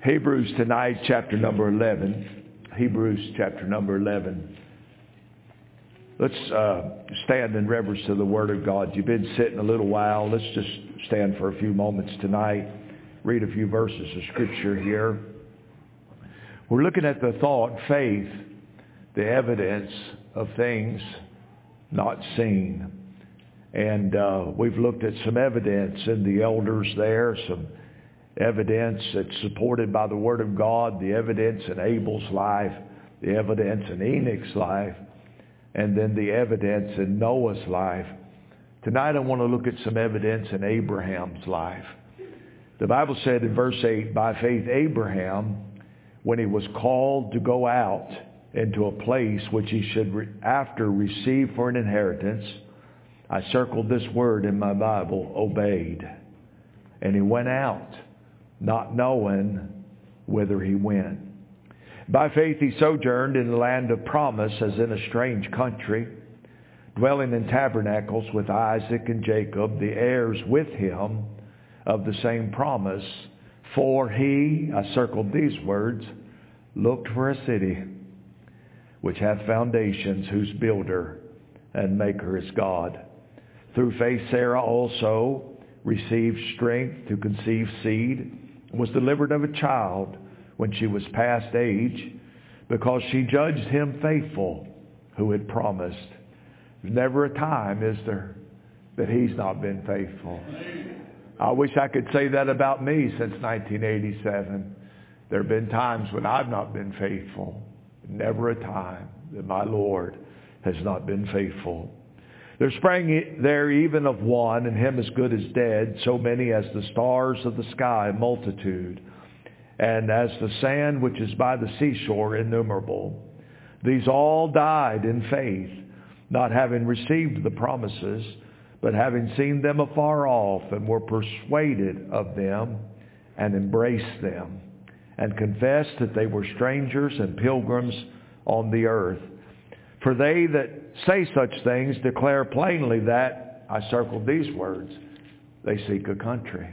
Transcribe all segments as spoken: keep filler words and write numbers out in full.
Hebrews tonight, chapter number eleven. Hebrews chapter number eleven. Let's uh, stand in reverence to the Word of God. You've been sitting a little while. Let's just stand for a few moments tonight. Read a few verses of Scripture here. We're looking at the thought, faith, the evidence of things not seen. And uh, we've looked at some evidence in the elders there, some evidence that's supported by the Word of God, the evidence in Abel's life, the evidence in Enoch's life, and then the evidence in Noah's life. Tonight I want to look at some evidence in Abraham's life. The Bible said in verse eight, by faith Abraham, when he was called to go out into a place which he should re- after receive for an inheritance, I circled this word in my Bible, obeyed. And he went out, not knowing whither he went. By faith he sojourned in the land of promise as in a strange country, dwelling in tabernacles with Isaac and Jacob, the heirs with him of the same promise. For he, I circled these words, looked for a city which hath foundations, whose builder and maker is God. Through faith Sarah also received strength to conceive seed, was delivered of a child when she was past age, because she judged him faithful who had promised. There's never a time, is there, that he's not been faithful. I wish I could say that about me since nineteen eighty-seven. There have been times when I've not been faithful. Never a time that my Lord has not been faithful. There sprang there even of one, and him as good as dead, so many as the stars of the sky, multitude, and as the sand which is by the seashore, innumerable. These all died in faith, not having received the promises, but having seen them afar off, and were persuaded of them, and embraced them, and confessed that they were strangers and pilgrims on the earth. For they that say such things declare plainly that, I circled these words, they seek a country.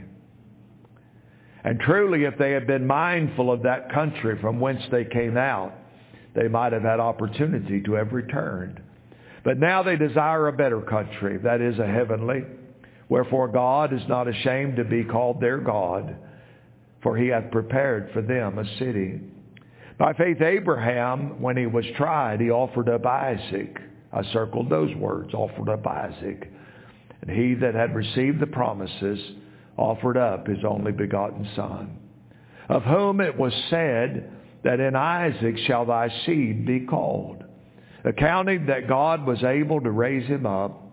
And truly, if they had been mindful of that country from whence they came out, they might have had opportunity to have returned. But now they desire a better country, that is, a heavenly. Wherefore God is not ashamed to be called their God, for he hath prepared for them a city. By faith Abraham, when he was tried, he offered up Isaac. I circled those words, offered up Isaac. And he that had received the promises offered up his only begotten son, of whom it was said that in Isaac shall thy seed be called, accounting that God was able to raise him up,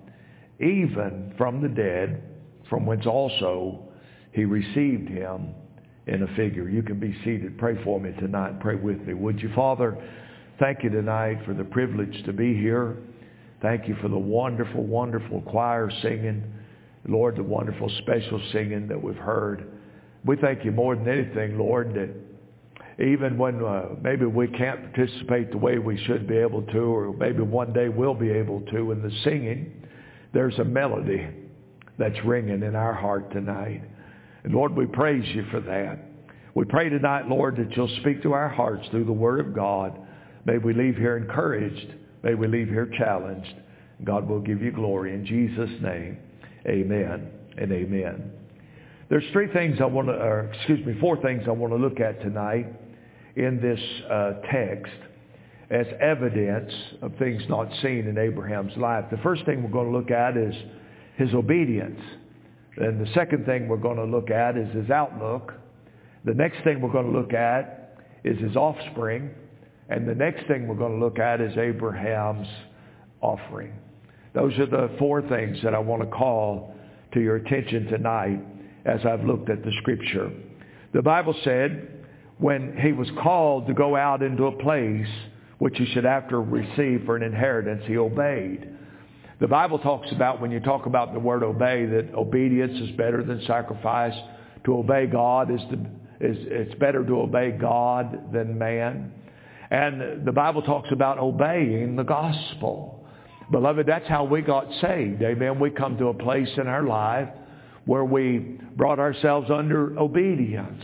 even from the dead, from whence also he received him in a figure. You can be seated. Pray for me tonight. Pray with me. Would you, Father, thank you tonight for the privilege to be here. Thank you for the wonderful, wonderful choir singing. Lord, the wonderful special singing that we've heard. We thank you more than anything, Lord, that even when uh, maybe we can't participate the way we should be able to, or maybe one day we'll be able to in the singing, there's a melody that's ringing in our heart tonight. And Lord, we praise you for that. We pray tonight, Lord, that you'll speak to our hearts through the Word of God. May we leave here encouraged. May we leave here challenged. God will give you glory in Jesus' name. Amen and amen. There's three things I want to, or excuse me, four things I want to look at tonight in this uh, text as evidence of things not seen in Abraham's life. The first thing we're going to look at is his obedience. And the second thing we're going to look at is his outlook. The next thing we're going to look at is his offspring. And the next thing we're going to look at is Abraham's offering. Those are the four things that I want to call to your attention tonight as I've looked at the Scripture. The Bible said when he was called to go out into a place which he should after receive for an inheritance, he obeyed. The Bible talks about, when you talk about the word obey, that obedience is better than sacrifice. To obey God is, to, is it's better to obey God than man. And the Bible talks about obeying the gospel. Beloved, that's how we got saved. Amen. We come to a place in our life where we brought ourselves under obedience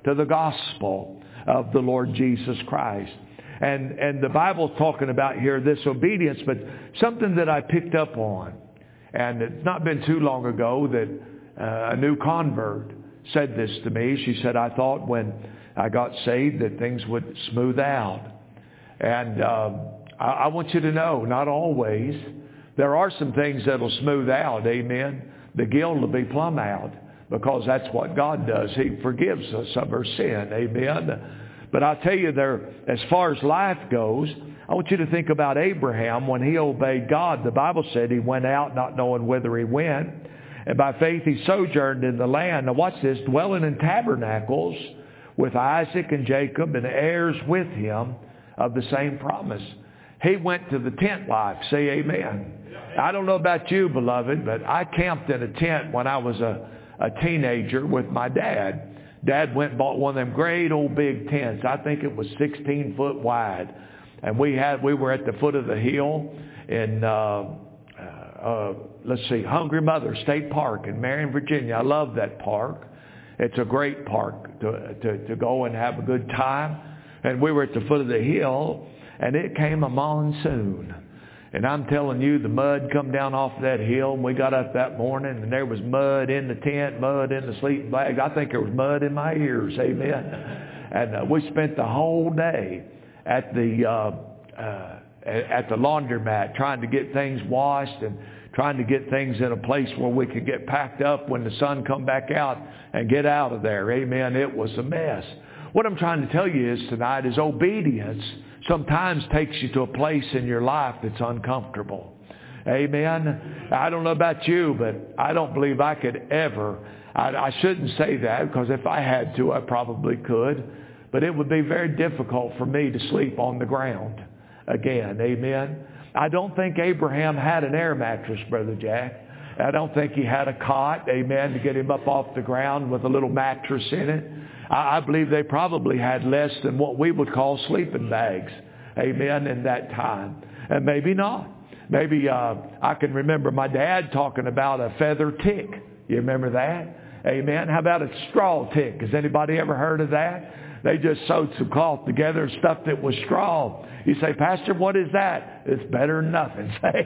to the gospel of the Lord Jesus Christ. And, and the Bible's talking about here this obedience, but something that I picked up on, and it's not been too long ago that uh, a new convert said this to me. She said, I thought when I got saved that things would smooth out. And um, I, I want you to know, not always. There are some things that'll smooth out, amen. The guilt will be plumb out, because that's what God does. He forgives us of our sin, amen. But I'll tell you, there, as far as life goes, I want you to think about Abraham. When he obeyed God, the Bible said he went out not knowing whither he went. And by faith he sojourned in the land. Now watch this, dwelling in tabernacles with Isaac and Jacob and heirs with him of the same promise. He went to the tent life. Say amen. I don't know about you, beloved, but I camped in a tent when I was a, a teenager with my dad. Dad went and bought one of them great old big tents. I think it was sixteen foot wide. And we had we were at the foot of the hill in, uh, uh, let's see, Hungry Mother State Park in Marion, Virginia. I love that park. It's a great park to, to, to go and have a good time. And we were at the foot of the hill, and it came a monsoon. And I'm telling you, the mud come down off that hill. And we got up that morning, and there was mud in the tent, mud in the sleeping bag. I think there was mud in my ears, amen. And uh, we spent the whole day at the uh, uh, at the laundromat trying to get things washed and trying to get things in a place where we could get packed up when the sun come back out and get out of there, amen. It was a mess. What I'm trying to tell you is tonight is obedience sometimes takes you to a place in your life that's uncomfortable. Amen. I don't know about you, but I don't believe I could ever, I, I shouldn't say that, because if I had to, I probably could. But it would be very difficult for me to sleep on the ground again. Amen. I don't think Abraham had an air mattress, Brother Jack. I don't think he had a cot, amen, to get him up off the ground with a little mattress in it. I, I believe they probably had less than what we would call sleeping bags, amen, in that time. And maybe not. Maybe uh, I can remember my dad talking about a feather tick. You remember that? Amen. How about a straw tick? Has anybody ever heard of that? They just sewed some cloth together and stuffed it with straw. You say, Pastor, what is that? It's better than nothing. Say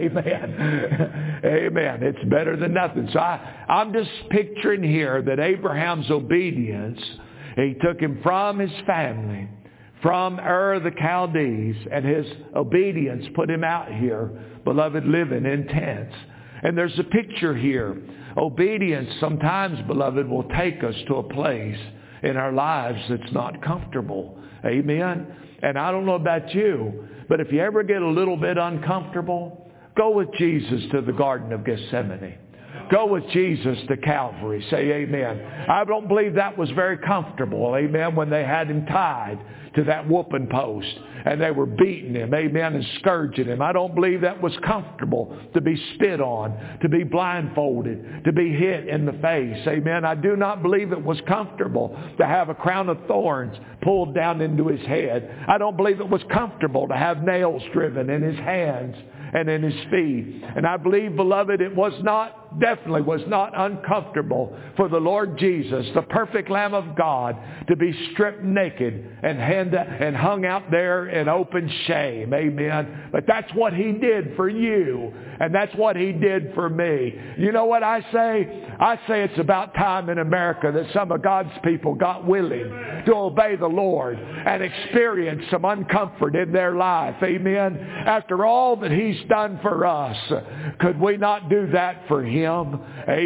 amen. Amen. It's better than nothing. So I, I'm just picturing here that Abraham's obedience, he took him from his family, from Ur the Chaldees, and his obedience put him out here, beloved, living in tents. And there's a picture here. Obedience sometimes, beloved, will take us to a place in our lives that's not comfortable. Amen. And I don't know about you, but if you ever get a little bit uncomfortable, go with Jesus to the Garden of Gethsemane. Go with Jesus to Calvary. Say amen. I don't believe that was very comfortable, amen, when they had him tied to that whooping post and they were beating him, amen, and scourging him. I don't believe that was comfortable to be spit on, to be blindfolded, to be hit in the face, amen. I do not believe it was comfortable to have a crown of thorns pulled down into his head. I don't believe it was comfortable to have nails driven in his hands and in his feet. And I believe, beloved, it was not, definitely was not uncomfortable for the Lord Jesus, the perfect Lamb of God, to be stripped naked and, hand, and hung out there in open shame. Amen. But that's what he did for you. And that's what he did for me. You know what I say? I say it's about time in America that some of God's people got willing to obey the Lord and experience some uncomfort in their life. Amen. After all that he's done for us, could we not do that for him?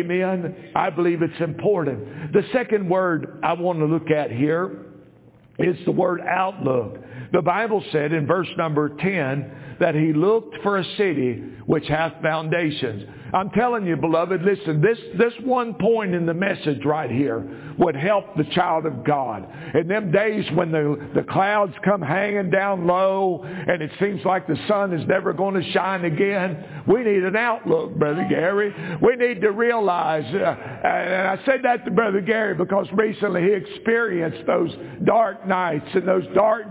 Amen. I believe it's important. The second word I want to look at here is the word outlook. The Bible said in verse number ten that he looked for a city which hath foundations. I'm telling you, beloved, listen, this, this one point in the message right here would help the child of God. In them days when the, the clouds come hanging down low and it seems like the sun is never going to shine again, we need an outlook, Brother Gary. We need to realize, uh, and I said that to Brother Gary because recently he experienced those dark nights and those dark days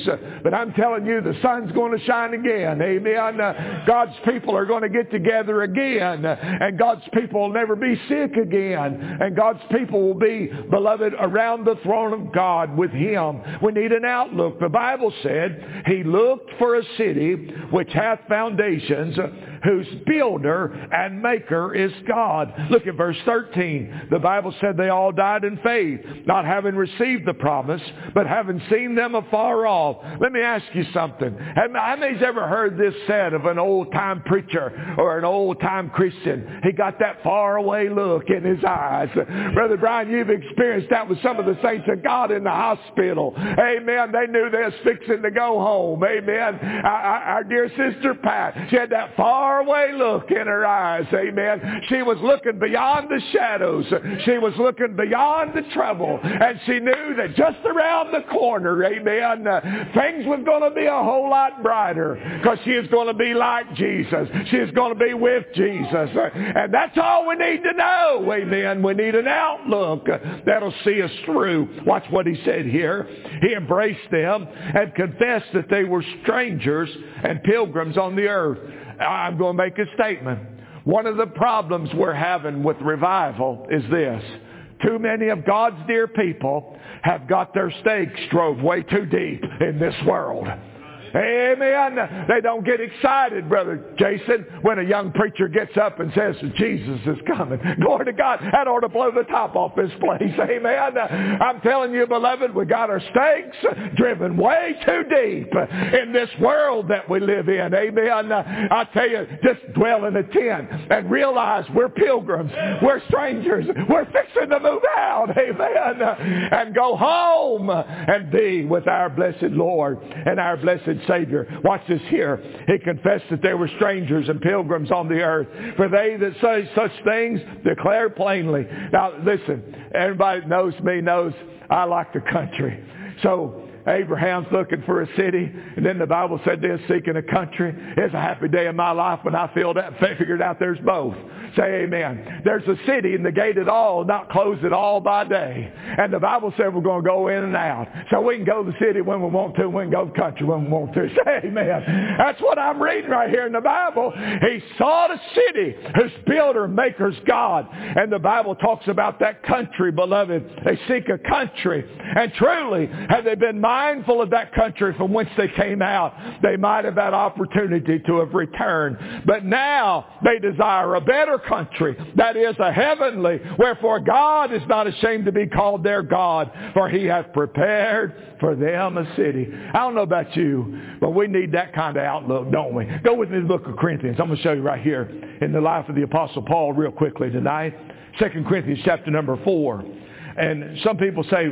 days. But I'm telling you, the sun's going to shine again. Amen. Uh, God's people are going to get together again. And God's people will never be sick again. And God's people will be, beloved, around the throne of God with Him. We need an outlook. The Bible said, He looked for a city which hath foundations, whose builder and maker is God. Look at verse thirteen. The Bible said they all died in faith, not having received the promise, but having seen them afar off. Let me ask you something. Have anybody's ever heard this said of an old-time preacher or an old-time Christian? He got that far-away look in his eyes. Brother Brian, you've experienced that with some of the saints of God in the hospital. Amen. They knew they was fixing to go home. Amen. Our, our dear sister Pat, she had that far away look in her eyes. Amen. She was looking beyond the shadows. She was looking beyond the trouble. And she knew that just around the corner, amen, uh, things was going to be a whole lot brighter, because she is going to be like Jesus. She is going to be with Jesus. Uh, and that's all we need to know. Amen. We need an outlook uh, that'll see us through. Watch what he said here. He embraced them and confessed that they were strangers and pilgrims on the earth. I'm going to make a statement. One of the problems we're having with revival is this. Too many of God's dear people have got their stakes drove way too deep in this world. Amen. They don't get excited, Brother Jason, when a young preacher gets up and says Jesus is coming. Glory to God. That ought to blow the top off this place. Amen. I'm telling you, beloved, we got our stakes driven way too deep in this world that we live in. Amen. I tell you, just dwell in a tent and realize we're pilgrims. We're strangers. We're fixing to move out. Amen. And go home and be with our blessed Lord and our blessed Savior. Watch this here. He confessed that they were strangers and pilgrims on the earth. For they that say such things declare plainly. Now listen, everybody that knows me knows I like the country. So Abraham's looking for a city, and then the Bible said this, seeking a country. It's a happy day in my life when I filled out, figured out there's both. Say amen. There's a city, and the gate at all, not closed at all by day. And the Bible said we're going to go in and out. So we can go to the city when we want to, we can go to the country when we want to. Say amen. That's what I'm reading right here in the Bible. He sought a city whose builder, maker's God. And the Bible talks about that country, beloved. They seek a country. And truly, had they been mindful of that country from whence they came out, they might have had opportunity to have returned. But now they desire a better country, that is a heavenly. Wherefore God is not ashamed to be called their God, for He hath prepared for them a city. I don't know about you, but we need that kind of outlook, don't we? Go with me to the book of Corinthians. I'm going to show you right here in the life of the Apostle Paul real quickly tonight. Second Corinthians chapter number four. And some people say,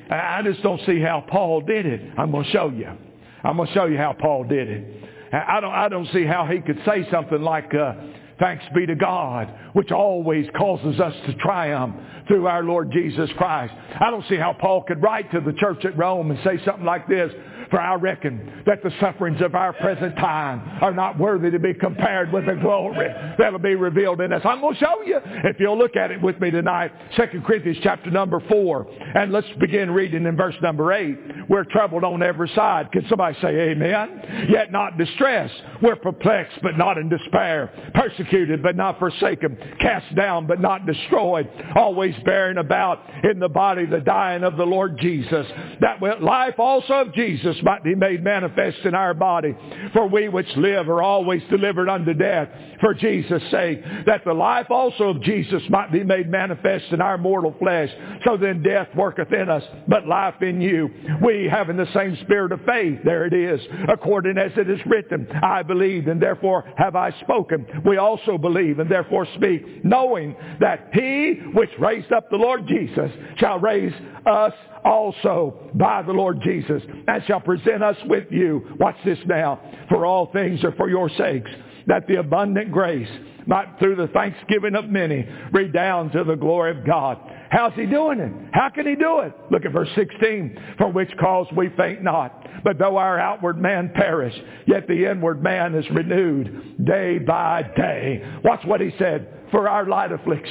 I just don't see how Paul did it. I'm going to show you. I'm going to show you how Paul did it. I don't, I don't see how he could say something like, uh, thanks be to God, which always causes us to triumph through our Lord Jesus Christ. I don't see how Paul could write to the church at Rome and say something like this. For I reckon that the sufferings of our present time are not worthy to be compared with the glory that will be revealed in us. I'm going to show you, if you'll look at it with me tonight, Second Corinthians chapter number four. And let's begin reading in verse number eight. We're troubled on every side. Can somebody say amen? Yet not distressed. We're perplexed, but not in despair. Persecuted, but not forsaken. Cast down, but not destroyed. Always bearing about in the body the dying of the Lord Jesus, that life also of Jesus might be made manifest in our body. For we which live are always delivered unto death for Jesus' sake, that the life also of Jesus might be made manifest in our mortal flesh. So then death worketh in us, but life in you. We having the same spirit of faith, there it is, according as it is written, I believed, and therefore have I spoken. We also believe, and therefore speak, knowing that He which raised up the Lord Jesus shall raise us also by the Lord Jesus, and shall present us with you. Watch this now. For all things are for your sakes, that the abundant grace might through the thanksgiving of many redound to the glory of God. How's He doing it? How can He do it? Look at verse sixteen. For which cause we faint not, but though our outward man perish, yet the inward man is renewed day by day. Watch what he said. For our light affliction.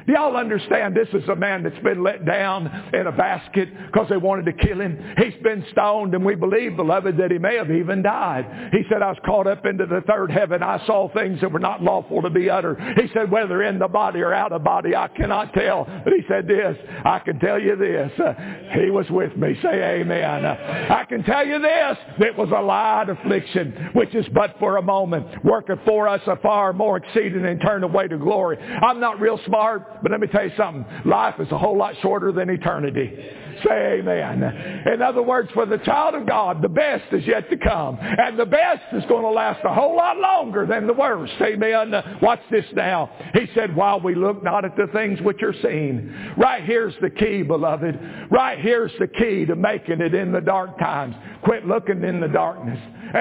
Do y'all understand this is a man that's been let down in a basket because they wanted to kill him? He's been stoned, and we believe, beloved, that he may have even died. He said, I was caught up into the third heaven. I saw things that were not lawful to be uttered. He said, whether in the body or out of body, I cannot tell. But he said this, I can tell you this. Uh, he was with me. Say amen. Uh, I can tell you this. It was a light affliction, which is but for a moment, worketh for us a far more exceeding and turn away to glory. I'm not real smart, but let me tell you something. Life is a whole lot shorter than eternity. Say amen. In other words, for the child of God, the best is yet to come. And the best is going to last a whole lot longer than the worst. Amen. Watch this now. He said, while we look not at the things which are seen. Right here's the key, beloved. Right here's the key to making it in the dark times. Quit looking in the darkness.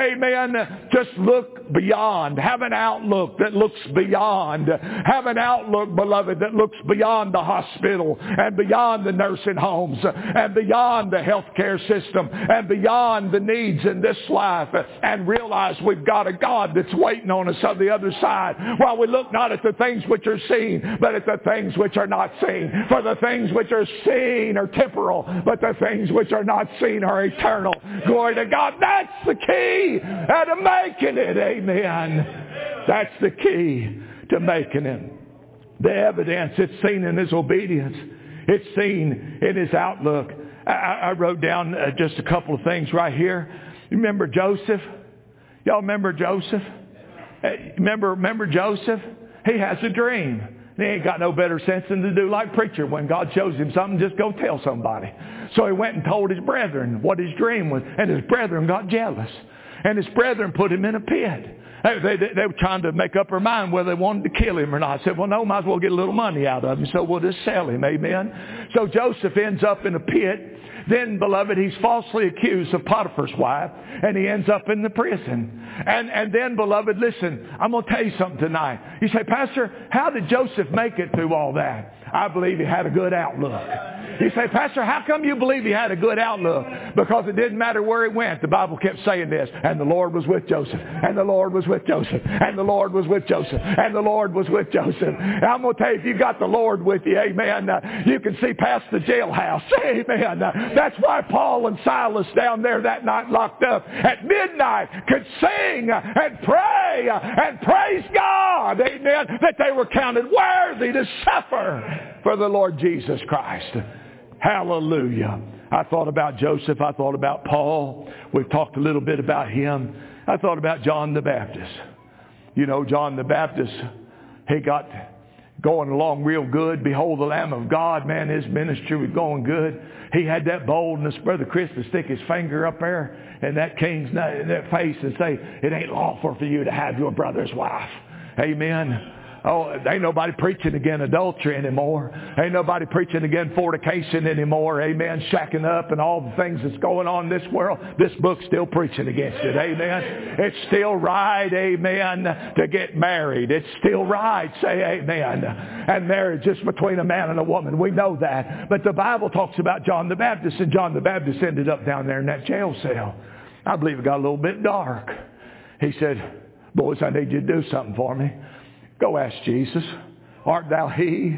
Amen. Just look beyond. Have an outlook that looks beyond. Have an outlook, beloved, that looks beyond the hospital and beyond the nursing homes and beyond the healthcare system and beyond the needs in this life, and realize we've got a God that's waiting on us on the other side. While we look not at the things which are seen, but at the things which are not seen. For the things which are seen are temporal, but the things which are not seen are eternal. Glory to God. That's the key to making it. Amen. That's the key to making it. The evidence, it's seen in his obedience. It's seen in his outlook. I, I wrote down uh, just a couple of things right here. You remember Joseph? Y'all remember Joseph? Uh, remember, remember Joseph? He has a dream. He ain't got no better sense than to do like preacher. When God shows him something, just go tell somebody. So he went and told his brethren what his dream was. And his brethren got jealous. And his brethren put him in a pit. They, they, they were trying to make up their mind whether they wanted to kill him or not. I said, well, no, might as well get a little money out of him. So we'll just sell him. Amen. So Joseph ends up in a pit. Then, beloved, he's falsely accused of Potiphar's wife, and he ends up in the prison. And and then, beloved, listen, I'm going to tell you something tonight. You say, Pastor, how did Joseph make it through all that? I believe he had a good outlook. You say, Pastor, how come you believe he had a good outlook? Because it didn't matter where he went. The Bible kept saying this, and the Lord was with Joseph, and the Lord was with Joseph, and the Lord was with Joseph, and the Lord was with Joseph. And I'm going to tell you, if you got the Lord with you, amen, uh, you can see past the jailhouse. Amen. Uh, that's why Paul and Silas down there that night locked up at midnight could sing and pray and praise God, amen, that they were counted worthy to suffer for the Lord Jesus Christ. Hallelujah. I thought about Joseph. I thought about Paul. We've talked a little bit about him. I thought about John the Baptist. You know, John the Baptist, he got going along real good. Behold the Lamb of God. Man, his ministry was going good. He had that boldness, Brother Chris, to stick his finger up there in that king's that face and say, it ain't lawful for you to have your brother's wife. Amen. Oh, ain't nobody preaching against adultery anymore. Ain't nobody preaching against fornication anymore. Amen. Shacking up and all the things that's going on in this world. This book's still preaching against it. Amen. It's still right, amen, to get married. It's still right. Say amen. And marriage is between a man and a woman. We know that. But the Bible talks about John the Baptist, and John the Baptist ended up down there in that jail cell. I believe it got a little bit dark. He said, boys, I need you to do something for me. Go ask Jesus, art thou he?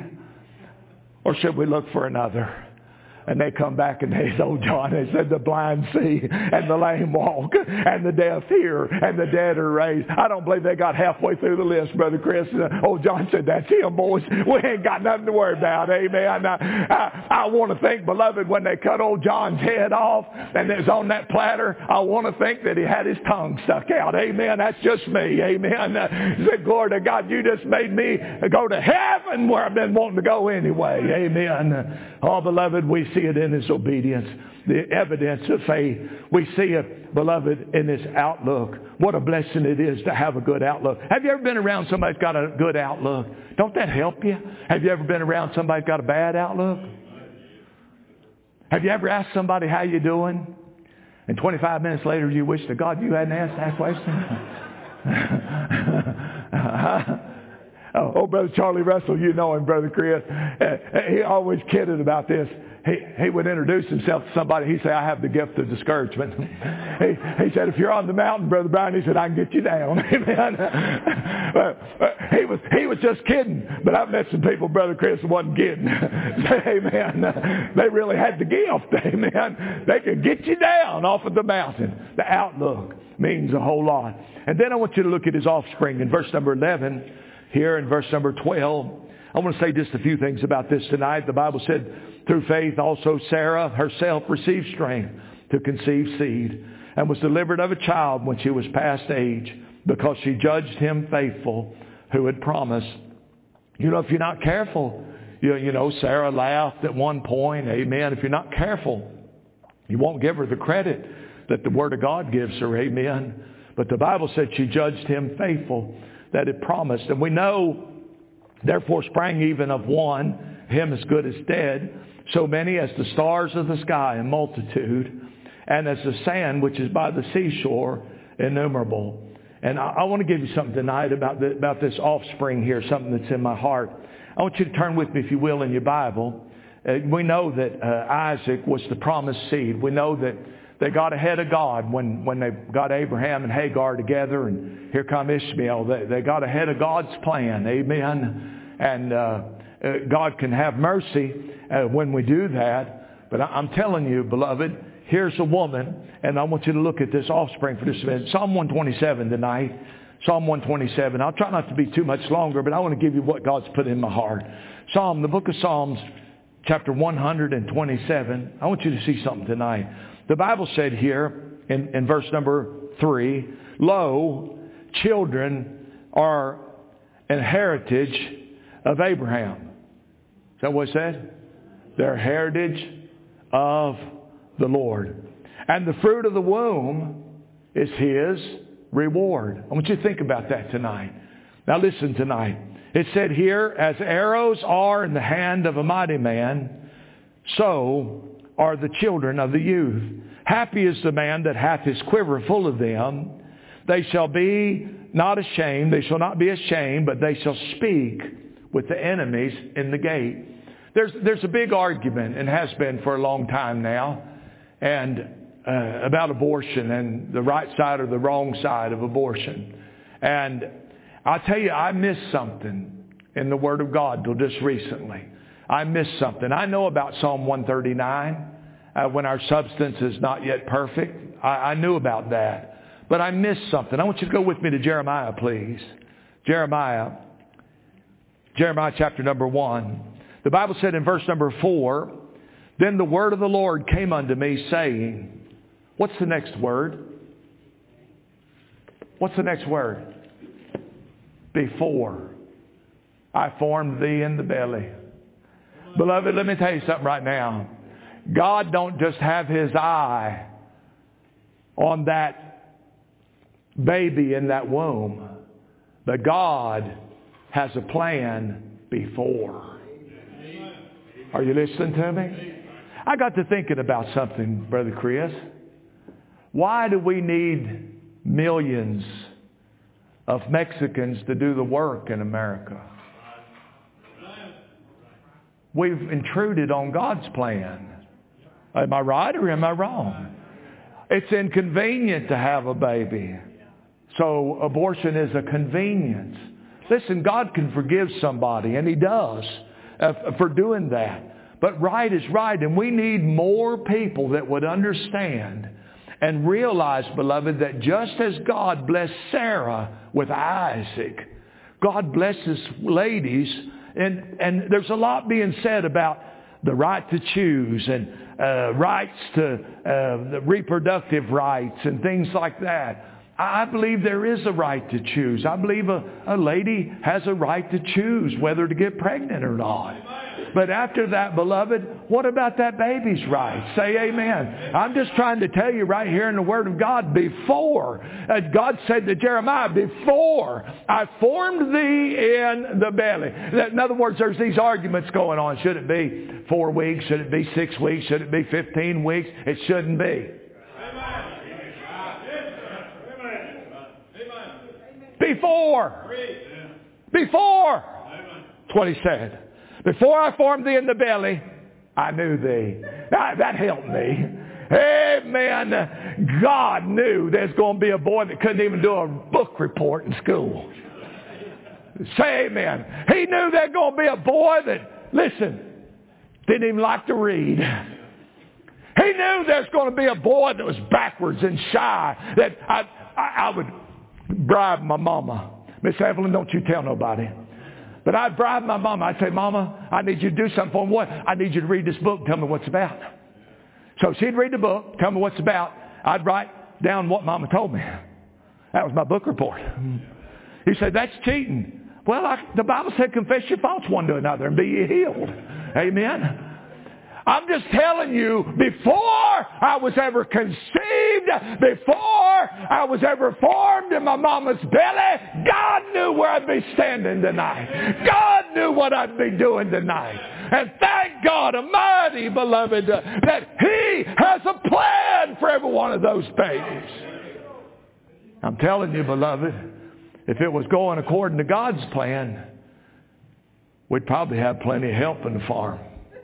Or should we look for another? And they come back and they told John, they said, the blind see and the lame walk and the deaf hear and the dead are raised. I don't believe they got halfway through the list, Brother Chris. Oh, John said, that's him, boys. We ain't got nothing to worry about. Amen. I, I, I want to think, beloved, when they cut old John's head off and it was on that platter, I want to think that he had his tongue stuck out. Amen. That's just me. Amen. He said, glory to God, you just made me go to heaven where I've been wanting to go anyway. Amen. Oh, beloved, we see it in his obedience, the evidence of faith. We see it, beloved, in his outlook. What a blessing it is to have a good outlook. Have you ever been around somebody who's got a good outlook? Don't that help you? Have you ever been around somebody who's got a bad outlook? Have you ever asked somebody how you doing? And twenty-five minutes later you wish to God you hadn't asked that question? Oh, oh, Brother Charlie Russell, you know him, Brother Chris. Uh, he always kidded about this. he, he would introduce himself to somebody. He'd say, I have the gift of discouragement. he, he said, if you're on the mountain, Brother Brown, he said, I can get you down. Amen. he was he was just kidding. But I've met some people, Brother Chris, wasn't kidding. Amen. They really had the gift. Amen. They could get you down off of the mountain. The outlook means a whole lot. And then I want you to look at his offspring in verse number eleven. Here in verse number twelve. I want to say just a few things about this tonight. The Bible said, through faith also Sarah herself received strength to conceive seed, and was delivered of a child when she was past age, because she judged him faithful who had promised. You know, if you're not careful, you, you know, Sarah laughed at one point. Amen. If you're not careful, you won't give her the credit that the Word of God gives her. Amen. But the Bible said she judged him faithful that had promised. And we know, therefore sprang even of one, him as good as dead, so many as the stars of the sky in multitude, and as the sand which is by the seashore innumerable. And I, I want to give you something tonight about, the, about this offspring here, something that's in my heart. I want you to turn with me, if you will, in your Bible. Uh, we know that uh, Isaac was the promised seed. We know that they got ahead of God when, when they got Abraham and Hagar together, and here come Ishmael. They, they got ahead of God's plan. Amen. And uh, uh, God can have mercy uh, when we do that. But I, I'm telling you, beloved, here's a woman, and I want you to look at this offspring for just a minute. Psalm one twenty-seven tonight. Psalm one twenty-seven. I'll try not to be too much longer, but I want to give you what God's put in my heart. Psalm, the book of Psalms, chapter one twenty-seven. I want you to see something tonight. The Bible said here in, in verse number three, lo, children are an heritage of Abraham. Is that what it said? They're heritage of the Lord. And the fruit of the womb is his reward. I want you to think about that tonight. Now listen tonight. It said here, as arrows are in the hand of a mighty man, so are the children of the youth. Happy is the man that hath his quiver full of them. They shall be not ashamed. They shall not be ashamed, but they shall speak with the enemies in the gate. There's, there's a big argument, and has been for a long time now, and uh, about abortion and the right side or the wrong side of abortion. And I'll tell you, I missed something in the Word of God till just recently. I missed something. I know about Psalm one thirty-nine, uh, when our substance is not yet perfect. I, I knew about that. But I missed something. I want you to go with me to Jeremiah, please. Jeremiah. Jeremiah chapter number one. The Bible said in verse number four, then the word of the Lord came unto me, saying, what's the next word? What's the next word? Before I formed thee in the belly. Beloved, let me tell you something right now. God don't just have his eye on that baby in that womb, but God has a plan before. Are you listening to me? I got to thinking about something, Brother Chris. Why do we need millions of Mexicans to do the work in America? We've intruded on God's plan. Am I right or am I wrong? It's inconvenient to have a baby. So abortion is a convenience. Listen, God can forgive somebody, and he does, uh, for doing that. But right is right, and we need more people that would understand and realize, beloved, that just as God blessed Sarah with Isaac, God blesses ladies, and, and there's a lot being said about the right to choose and uh, rights to uh, the reproductive rights and things like that. I believe there is a right to choose. I believe a, a lady has a right to choose whether to get pregnant or not. But after that, beloved, what about that baby's right? Say amen. I'm just trying to tell you right here in the Word of God, before, uh, God said to Jeremiah, before I formed thee in the belly. In other words, there's these arguments going on. Should it be four weeks? Should it be six weeks? Should it be fifteen weeks? It shouldn't be. Before. Before. That's what he said. Before I formed thee in the belly, I knew thee. That, that helped me. Amen. God knew there's going to be a boy that couldn't even do a book report in school. Say amen. He knew there's going to be a boy that, listen, didn't even like to read. He knew there's going to be a boy that was backwards and shy, that I, I, I would bribe my mama. Miss Evelyn, don't you tell nobody. But I'd bribe my mama. I'd say, Mama, I need you to do something for me. What? I need you to read this book and tell me what it's about. So she'd read the book, tell me what it's about. I'd write down what Mama told me. That was my book report. He said, that's cheating. Well, I, the Bible said, confess your faults one to another and be ye healed. Amen. I'm just telling you, before I was ever conceived, before I was ever formed in my mama's belly, God knew where I'd be standing tonight. God knew what I'd be doing tonight. And thank God Almighty, beloved, uh, that He has a plan for every one of those babies. I'm telling you, beloved, if it was going according to God's plan, we'd probably have plenty of help in the farm.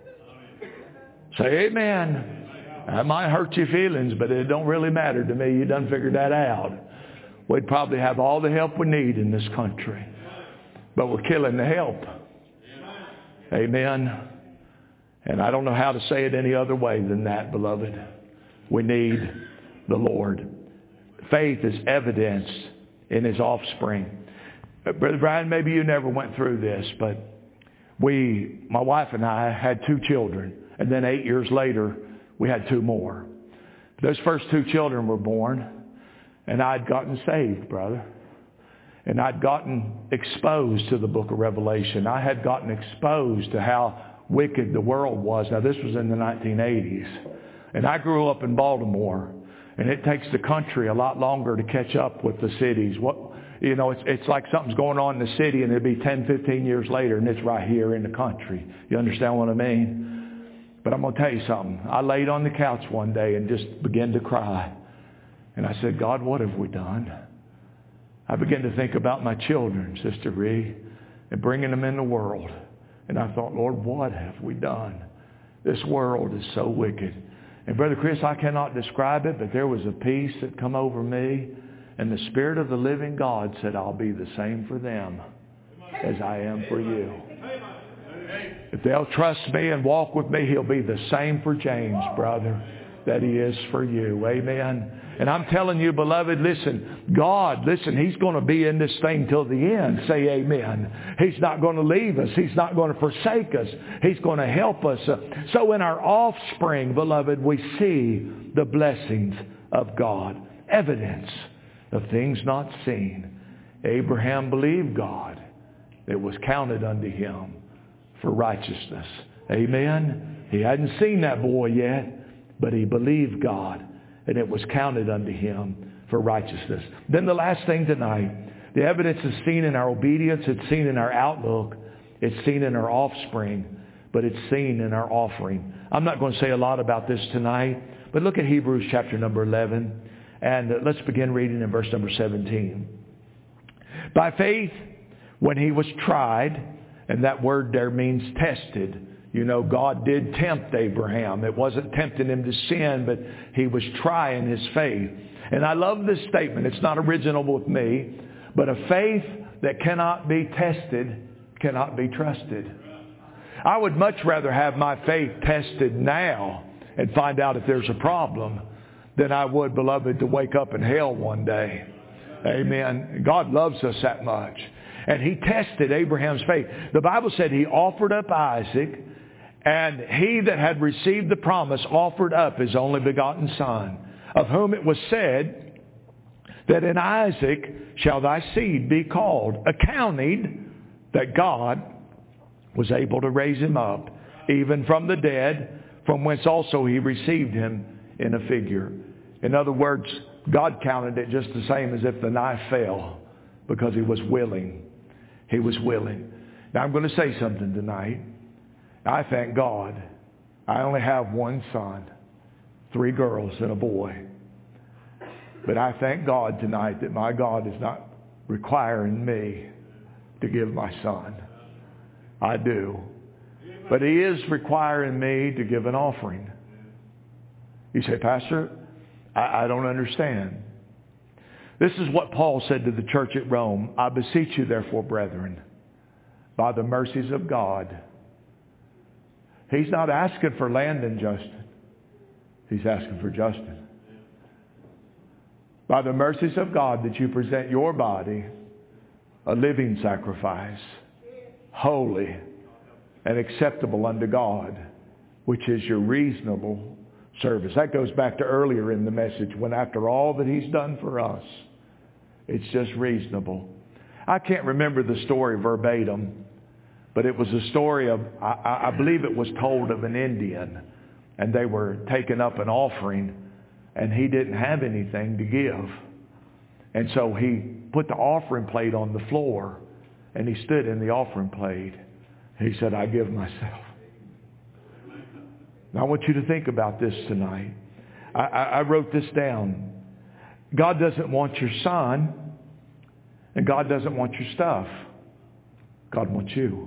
Say amen. That might hurt your feelings, but it don't really matter to me. You done figured that out. We'd probably have all the help we need in this country. But we're killing the help. Amen. And I don't know how to say it any other way than that, beloved. We need the Lord. Faith is evidenced in His offspring. Brother Brian, maybe you never went through this, but we, my wife and I, had two children. And then eight years later, we had two more. Those first two children were born, and I'd gotten saved, brother. And I'd gotten exposed to the book of Revelation. I had gotten exposed to how wicked the world was. Now, this was in the nineteen eighties. And I grew up in Baltimore. And it takes the country a lot longer to catch up with the cities. What, you know, it's, it's like something's going on in the city, and it'll be ten, fifteen years later, and it's right here in the country. You understand what I mean? But I'm going to tell you something. I laid on the couch one day and just began to cry. And I said, God, what have we done? I began to think about my children, Sister Ree, and bringing them in the world. And I thought, Lord, what have we done? This world is so wicked. And Brother Chris, I cannot describe it, but there was a peace that come over me. And the Spirit of the living God said, I'll be the same for them as I am for you. If they'll trust me and walk with me, He'll be the same for James, brother, that He is for you. Amen. And I'm telling you, beloved, listen, God, listen, He's going to be in this thing till the end. Say amen. He's not going to leave us. He's not going to forsake us. He's going to help us. So in our offspring, beloved, we see the blessings of God. Evidence of things not seen. Abraham believed God. It was counted unto him for righteousness. Amen. He hadn't seen that boy yet, but he believed God, and it was counted unto him for righteousness. Then the last thing tonight, the evidence is seen in our obedience, it's seen in our outlook, it's seen in our offspring, but it's seen in our offering. I'm not going to say a lot about this tonight, but look at Hebrews chapter number eleven, and let's begin reading in verse number seventeen. By faith, when he was tried, and that word there means tested. You know, God did tempt Abraham. It wasn't tempting him to sin, but He was trying his faith. And I love this statement. It's not original with me, but a faith that cannot be tested cannot be trusted. I would much rather have my faith tested now and find out if there's a problem than I would, beloved, to wake up in hell one day. Amen. God loves us that much. And He tested Abraham's faith. The Bible said he offered up Isaac, and he that had received the promise offered up his only begotten son, of whom it was said that in Isaac shall thy seed be called, accounting that God was able to raise him up, even from the dead, from whence also He received him in a figure. In other words, God counted it just the same as if the knife fell, because He was willing. He was willing. Now I'm going to say something tonight. I thank God I only have one son, three girls and a boy. But I thank God tonight that my God is not requiring me to give my son. I do. But He is requiring me to give an offering. You say, Pastor, I, I don't understand. This is what Paul said to the church at Rome. I beseech you, therefore, brethren, by the mercies of God. He's not asking for Landon Justin. He's asking for Justin. By the mercies of God, that you present your body a living sacrifice, holy and acceptable unto God, which is your reasonable service. That goes back to earlier in the message, when after all that He's done for us, it's just reasonable. I can't remember the story verbatim, but it was a story of, I, I believe it was told of an Indian, and they were taking up an offering, and he didn't have anything to give. And so he put the offering plate on the floor, and he stood in the offering plate. He said, I give myself. Now I want you to think about this tonight. I, I, I wrote this down. God doesn't want your son, and God doesn't want your stuff. God wants you.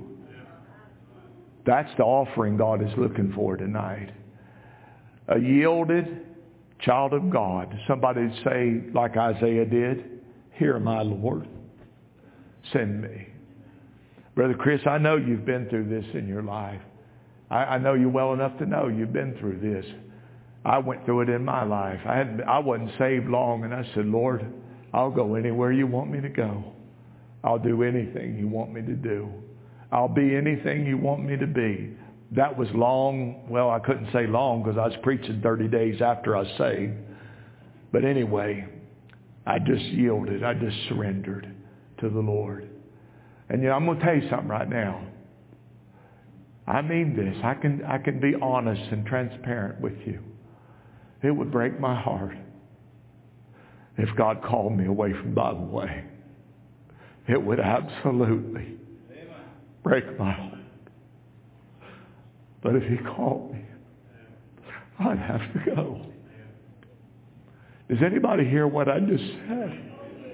That's the offering God is looking for tonight. A yielded child of God. Somebody say, like Isaiah did, here am I, Lord. Send me. Brother Chris, I know you've been through this in your life. I, I know you well enough to know you've been through this. I went through it in my life. I hadn't, I wasn't saved long, and I said, Lord, I'll go anywhere you want me to go. I'll do anything you want me to do. I'll be anything you want me to be. That was long. Well, I couldn't say long because I was preaching thirty days after I was saved. But anyway, I just yielded. I just surrendered to the Lord. And you know, I'm going to tell you something right now. I mean this. I can, I can be honest and transparent with you. It would break my heart if God called me away from Bible Way. It would absolutely break my heart. But if He called me, I'd have to go. Does anybody hear what I just said?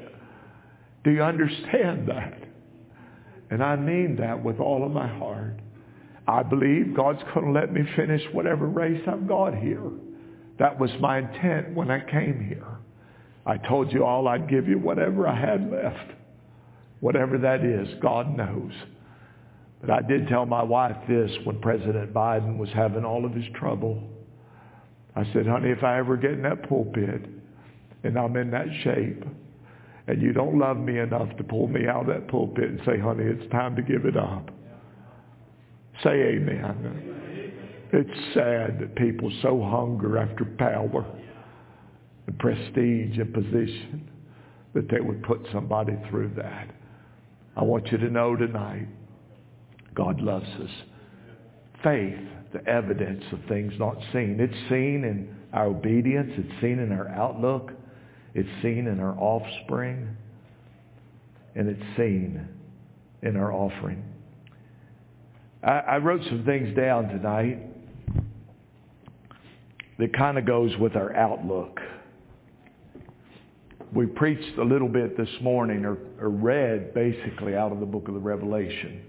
Do you understand that? And I mean that with all of my heart. I believe God's going to let me finish whatever race I've got here. That was my intent when I came here. I told you all I'd give you whatever I had left. Whatever that is, God knows. But I did tell my wife this when President Biden was having all of his trouble. I said, honey, if I ever get in that pulpit and I'm in that shape and you don't love me enough to pull me out of that pulpit and say, honey, it's time to give it up. Say amen. It's sad that people so hunger after power and prestige and position that they would put somebody through that. I want you to know tonight, God loves us. Faith, the evidence of things not seen. It's seen in our obedience. It's seen in our outlook. It's seen in our offspring. And it's seen in our offering. I, I wrote some things down tonight that kind of goes with our outlook. We preached a little bit this morning, or, or read basically out of the book of the Revelation.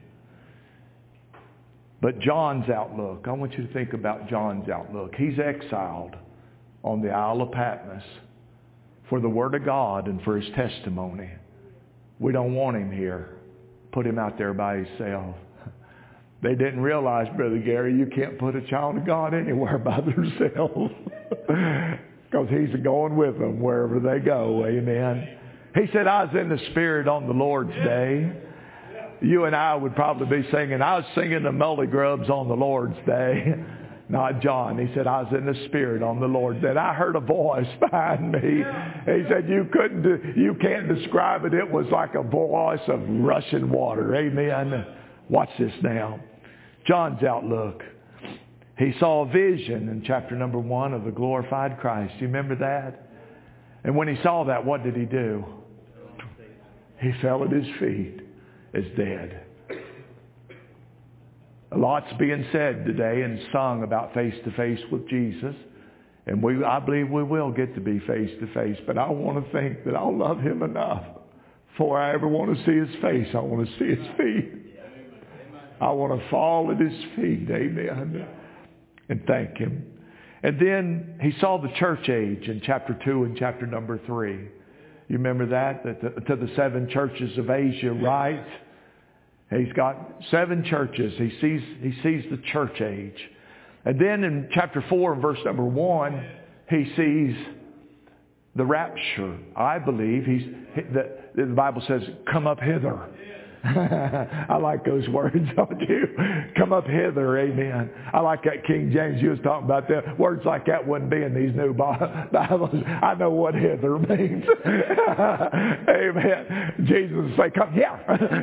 But John's outlook, I want you to think about John's outlook. He's exiled on the Isle of Patmos for the Word of God and for his testimony. We don't want him here. Put him out there by himself. They didn't realize, Brother Gary, you can't put a child of God anywhere by themselves. Because he's going with them wherever they go. Amen. He said, I was in the Spirit on the Lord's day. You and I would probably be singing, I was singing the Mully Grubs on the Lord's day. Not John. He said, I was in the Spirit on the Lord's day. I heard a voice behind me. He said, you couldn't, do, you can't describe it. It was like a voice of rushing water. Amen. Watch this now. John's outlook. He saw a vision in chapter number one of the glorified Christ. Do you remember that? And when he saw that, what did he do? He fell at his feet as dead. A lot's being said today and sung about face-to-face with Jesus. And we, I believe we will get to be face-to-face. But I want to think that I'll love him enough before I ever want to see his face. I want to see his feet. I want to fall at his feet, amen, and thank him. And then he saw the church age in chapter two and chapter number three. You remember that? that the, to the seven churches of Asia, right? He's got seven churches. He sees, he sees the church age. And then in chapter four and verse number one, he sees the rapture. I believe he's the, the Bible says, come up hither. I like those words, don't you? Come up hither, amen. I like that King James you was talking about there. Words like that wouldn't be in these new Bibles. I know what hither means. Amen. Jesus would say, come here.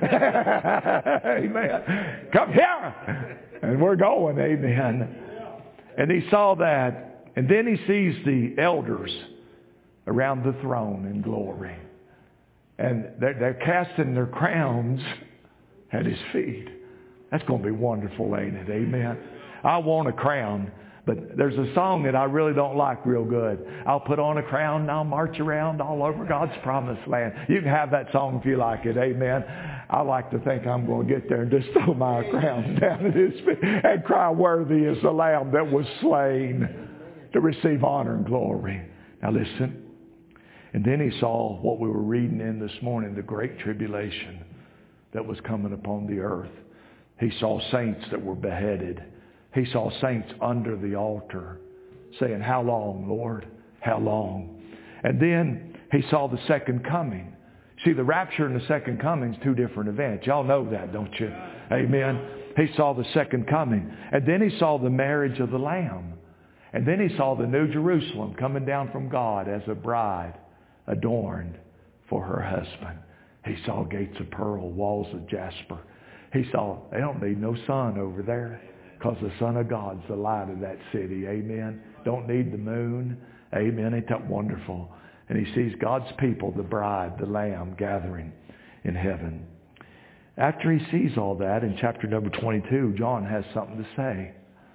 Amen. Come here. And we're going, amen. And he saw that. And then he sees the elders around the throne in glory. And they're, they're casting their crowns at his feet. That's going to be wonderful, ain't it? Amen. I want a crown. But there's a song that I really don't like real good. I'll put on a crown and I'll march around all over God's promised land. You can have that song if you like it. Amen. I like to think I'm going to get there and just throw my crown down at his feet and cry, worthy is the Lamb that was slain to receive honor and glory. Now listen. And then he saw what we were reading in this morning, the great tribulation that was coming upon the earth. He saw saints that were beheaded. He saw saints under the altar saying, how long, Lord? How long? And then he saw the second coming. See, the rapture and the second coming is two different events. Y'all know that, don't you? Amen. He saw the second coming. And then he saw the marriage of the Lamb. And then he saw the New Jerusalem coming down from God as a bride adorned for her husband. He saw gates of pearl, walls of jasper. He saw, they don't need no sun over there because the Son of God's the light of that city. Amen. Don't need the moon. Amen. Ain't that wonderful? And he sees God's people, the bride, the Lamb, gathering in heaven. After he sees all that, in chapter number twenty-two, John has something to say.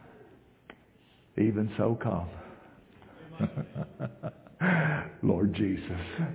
Even so come. Lord Jesus.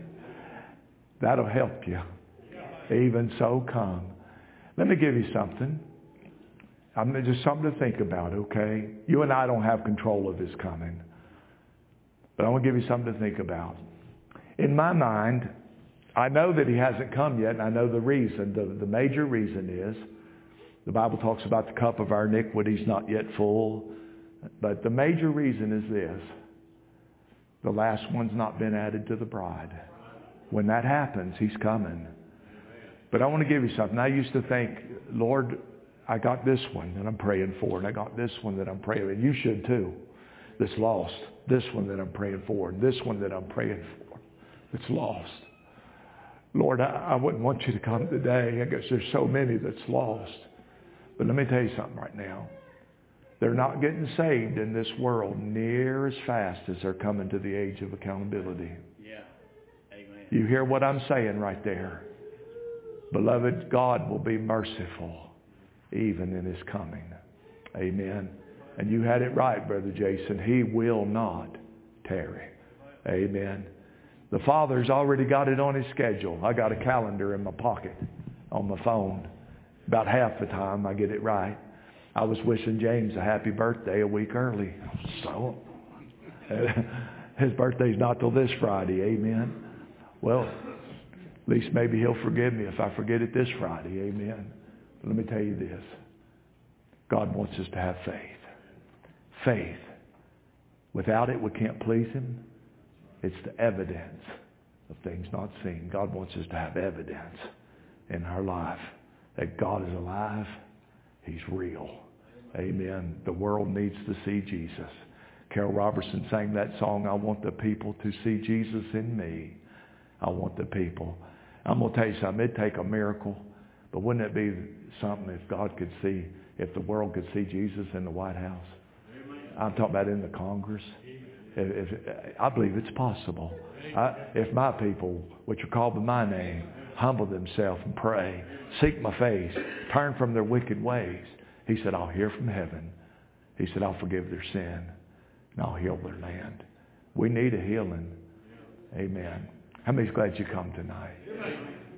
That'll help you. Even so come. Let me give you something. I'm just something to think about, okay? You and I don't have control of his coming. But I want to give you something to think about. In my mind, I know that he hasn't come yet, and I know the reason. The, the major reason is, the Bible talks about the cup of our iniquities not yet full. But the major reason is this. The last one's not been added to the bride. When that happens, he's coming. But I want to give you something. I used to think, Lord, I got this one that I'm praying for, and I got this one that I'm praying for. And you should too. That's lost. This one that I'm praying for, and this one that I'm praying for. That's lost. Lord, I, I wouldn't want you to come today. I guess there's so many that's lost. But let me tell you something right now. They're not getting saved in this world near as fast as they're coming to the age of accountability. Yeah. Amen. You hear what I'm saying right there? Beloved, God will be merciful even in his coming. Amen. And you had it right, Brother Jason. He will not tarry. Amen. The Father's already got it on his schedule. I got a calendar in my pocket on my phone. About half the time I get it right. I was wishing James a happy birthday a week early. So, his birthday's not till this Friday. Amen. Well, at least maybe he'll forgive me if I forget it this Friday. Amen. But let me tell you this. God wants us to have faith. Faith. Without it, we can't please him. It's the evidence of things not seen. God wants us to have evidence in our life that God is alive. He's real. Amen. The world needs to see Jesus. Carol Robertson sang that song, I want the people to see Jesus in me. I want the people. I'm going to tell you something. It'd take a miracle. But wouldn't it be something if God could see, if the world could see Jesus in the White House? I'm talking about in the Congress. If, if, I believe it's possible. I, if my people, which are called by my name, humble themselves and pray, seek my face, turn from their wicked ways. He said, I'll hear from heaven. He said, I'll forgive their sin and I'll heal their land. We need a healing. Amen. How many's glad you come tonight?